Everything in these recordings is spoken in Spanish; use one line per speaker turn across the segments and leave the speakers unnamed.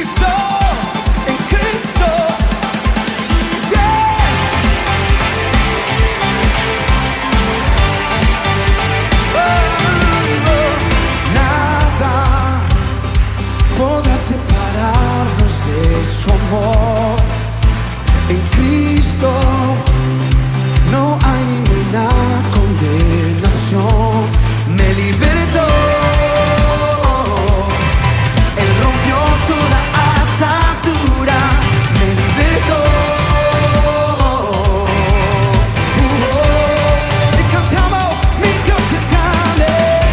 Su amor en Cristo no hay ninguna condenación. Me libertó, Él rompió toda atadura. Me libertó. Y cantamos: mi Dios es grande,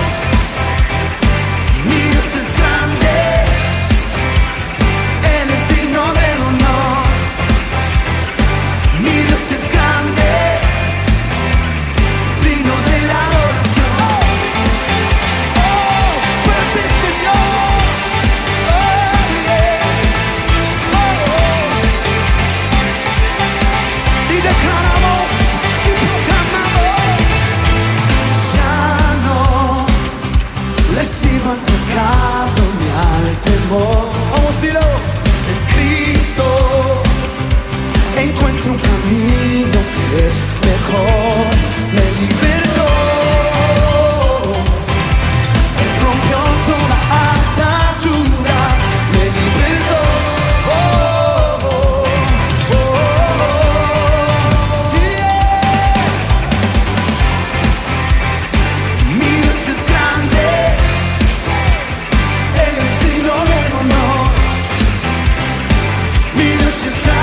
mi Dios es grande. Sirvo al pecado ni al temor. Vamos a decirlo. En Cristo encuentro un camino que es mejor. Me libertó. Él rompió toda atadura. Me libertó. Mi Dios es grande. Mi Dios es grande.